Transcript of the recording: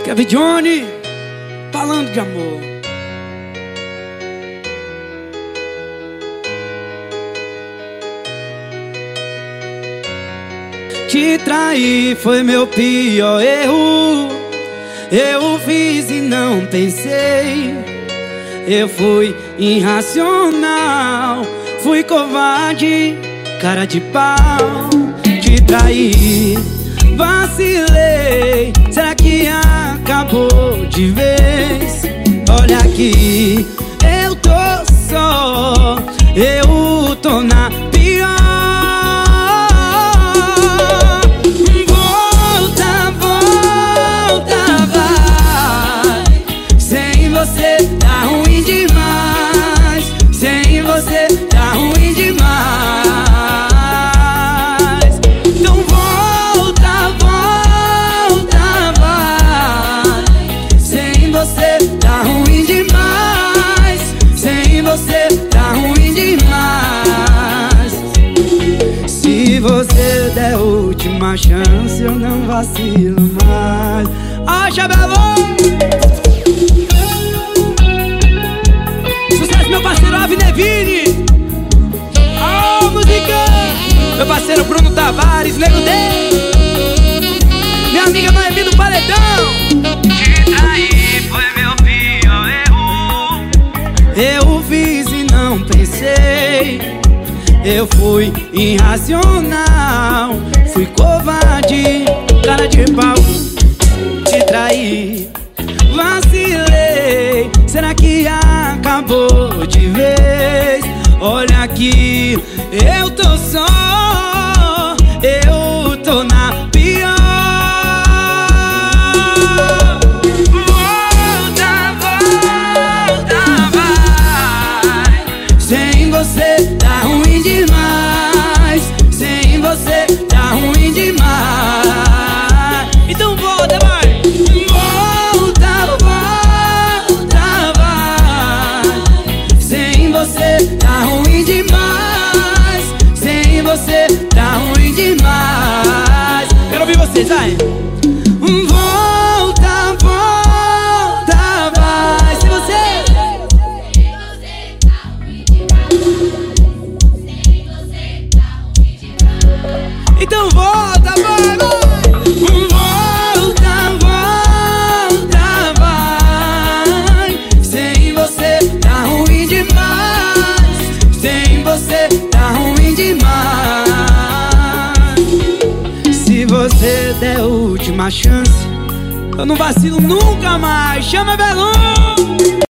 Kevin Johnny, falando de amor. Te trair foi meu pior erro. Eu fiz e não pensei. Eu fui irracional, fui covarde, cara de pau. Te traí, vacilei. Será que acabou de vez? Olha aqui, eu tô só, eu tô na pior. Volta, volta, vai. Sem você tá ruim demais. Sem você tá ruim demais. Então volta, volta, vai. Sem você tá ruim demais. Sem você tá ruim demais. Se você der a última chance, eu não vacilo mais. Acha Belo! Sucesso, meu parceiro Avnevini. Ó, música! Meu parceiro Bruno Tavares, Nego D. Minha amiga Noemi do Paredão. Te trair foi meu pior erro. Eu fiz e não pensei. Eu fui irracional, fui covarde, cara de pau. Te traí, vacilei. Será que acabou de vez? Olha aqui, eu tô só, eu tô na pior. Volta, volta, vai. Sem você tá ruim demais. Sem você tá ruim demais. Então volta, vai. Volta, volta, vai. Sem você tá ruim demais. Sem você tá ruim demais. Quero ouvir vocês, vai. Volta, volta, vai. Sem você. Então volta, vai, vai. Volta, volta, vai. Sem você tá ruim demais. Sem você tá ruim demais. Se você der a última chance, eu não vacilo nunca mais. Chama Belão.